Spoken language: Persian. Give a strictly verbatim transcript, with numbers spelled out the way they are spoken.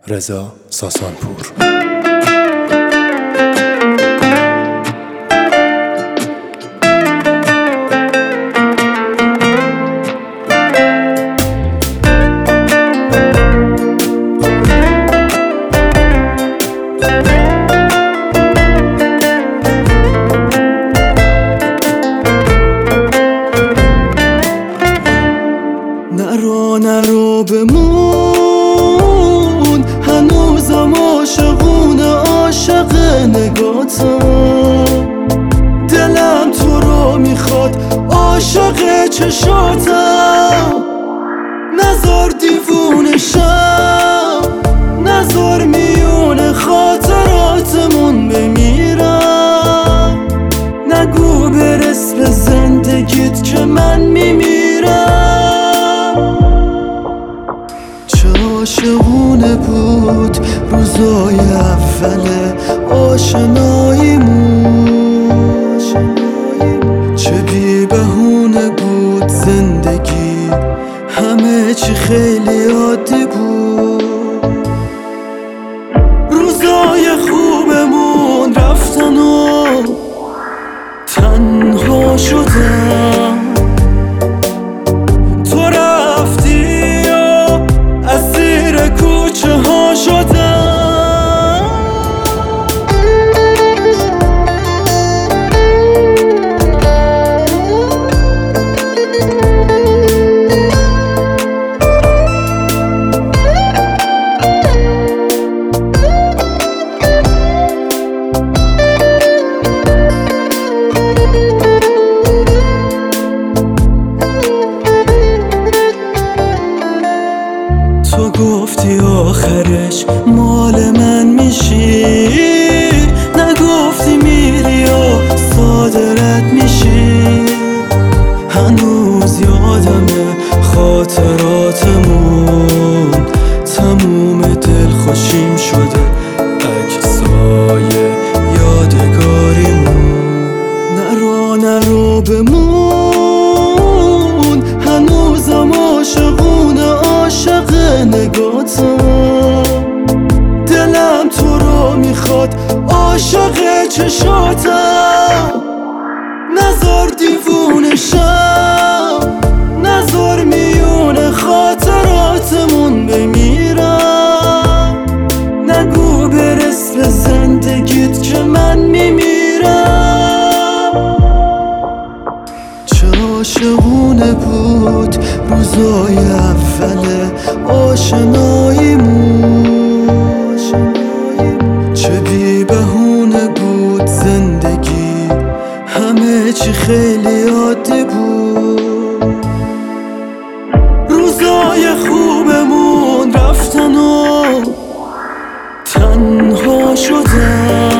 رضا ساسانپور. نرو نرو بمون، هنوزم عاشقونه عاشق نگاتم. دلم تو رو میخواد عاشق چشاتم. نزار دیوونشم، نزار میون خاطراتمون بمیرم. نگو برس به زندگیت که من میمیرم. عاشقونه بود روزای اول آشناییمون، چه بی بهونه بود زندگی، همه چی خیلی عادی بود. روزای خوبمون رفتن و تنها شدم. کوچه ها شدم، تو گفتی آخرش مال من میشی، نگفتی میری و صادرت میشی. هنوز یادمه خاطراتمون، تموم دل خوشیم شده عکسای یادگاریمون. نرو نرو بمون، هنوزم عاشقونه عاشق نگاتم. دلم تو رو میخواد عاشق چشاتم. نزار دیوونشم، نزار میون خاطراتمون بمیرم. نگو برس به زندگیت که من میمیرم. چه عاشقونه بود روزای اول آشناییمون، چه بی بهونه بود زندگی، همه چی خیلی عادی بود. روزای خوبمون رفتن و تنها شدم.